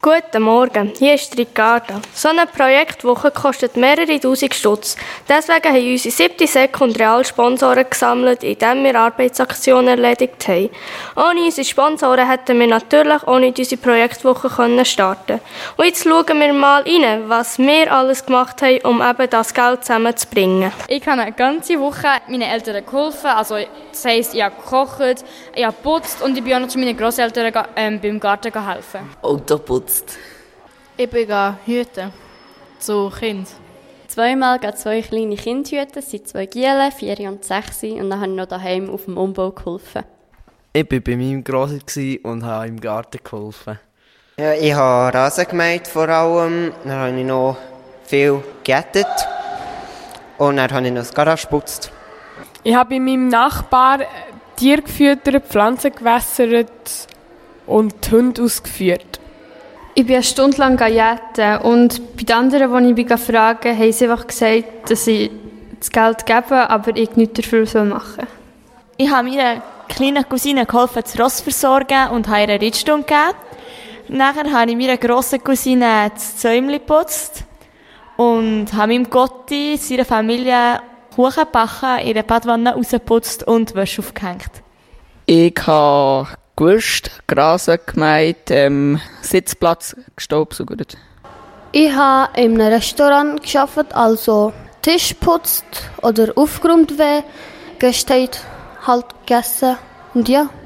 Guten Morgen, hier ist Ricarda. So eine Projektwoche kostet mehrere tausend Stutz. Deswegen haben unsere 7. Sek und Real Sponsoren gesammelt, indem wir Arbeitsaktionen erledigt haben. Ohne unsere Sponsoren hätten wir natürlich auch nicht unsere Projektwoche starten können. Und jetzt schauen wir mal rein, was wir alles gemacht haben, um eben das Geld zusammenzubringen. Ich habe eine ganze Woche meinen Eltern geholfen. Also, das heisst, ich habe gekocht, ich habe geputzt und ich bin auch noch zu meinen Grosseltern beim Garten helfen. Auto putzt. Ich bin hüten zu Kind. Zweimal gehen 2 kleine Kinder hüten, das sind 2 Gielen, 4 und 6, und dann habe ich noch daheim auf dem Umbau geholfen. Ich war bei meinem Grossi und habe im Garten geholfen. Ja, ich habe Rasen gemäht vor allem, dann habe ich noch viel gejettet und dann habe ich noch das Garage geputzt. Ich habe bei meinem Nachbar Tiere gefüttert, Pflanzen gewässert und die Hunde ausgeführt. Ich bin eine Stunde lang jetten und bei den anderen, die ich fragen, haben sie einfach gesagt, dass sie das Geld geben, aber ich nichts dafür machen soll. Ich habe meiner kleinen Cousine geholfen, das Ross versorgen und habe ihr eine Reitstunde gegeben. Nachher habe ich meiner grossen Cousine das Zäumchen geputzt und habe meinem Gotti, seiner Familie, Kuchen gebacken, ihre Badwanne rausgeputzt und Wäsche aufgehängt. Ich habe gewusst, Gras gemäht, Sitzplatz gestaubsaugert. Ich habe in einem Restaurant gearbeitet, also Tisch putzt oder aufgeräumt, Gäste halt gegessen und ja.